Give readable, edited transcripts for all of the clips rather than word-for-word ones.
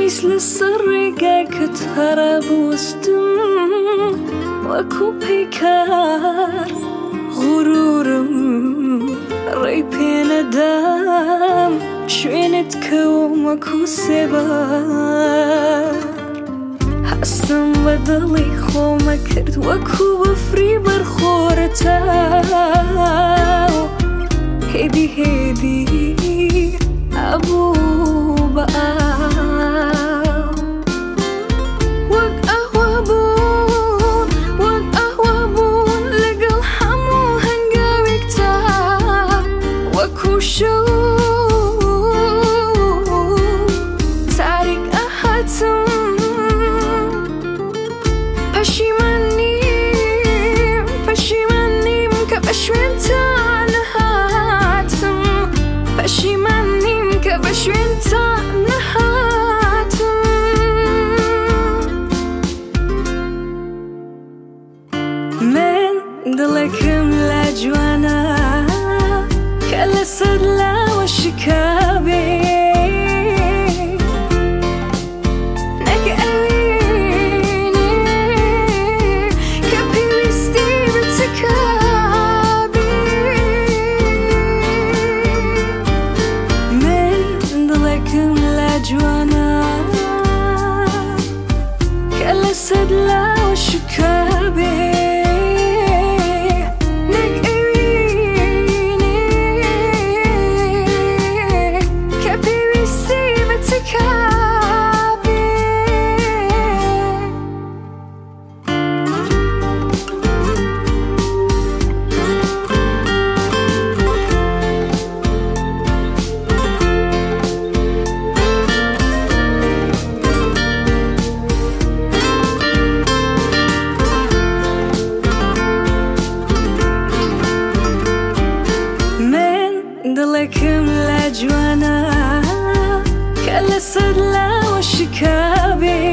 مثل السرقة كتهرب وسطم وكو بيكار غرورم ريبي ندام شوينتكوم وكو سبار حسن بدلي خو ما كرت وكو بفري برخورتاو هدي أبو بقاو وقهوابون لقل حمو هنقاوي كتاب وكو شو تاريك أحاتم بشيمانيم كبشوين تانهاتم بشيمانيم كبشوين تانهاتم من دلكم لاجوانا كلا صدلا وشكابي جوانا كلا صدلا وشكابي نقويني كبيري سيبتك دلكم لاجوانا كلا صدلا وشكابي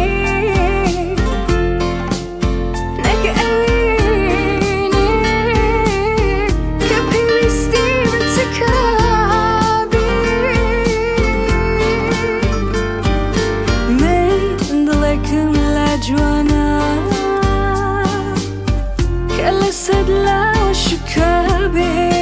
نقويني كبيري ستيبتك من دلكم لاجوانا كلا صدلا وشكابي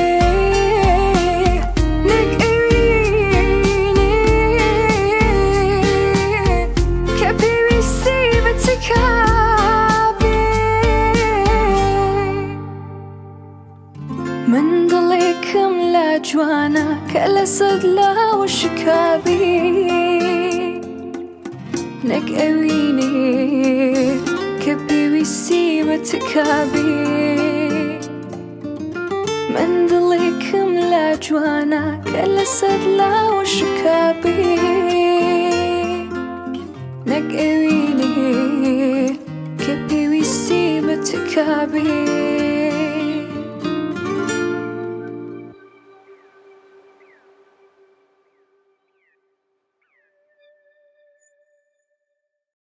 من ضليكم لاجوانا كلا صدلا وشكابي نقويني كبيري سيبتك من ضليكم لاجوانا كلا صدلا وشكابي نقويني كبيري سيبتك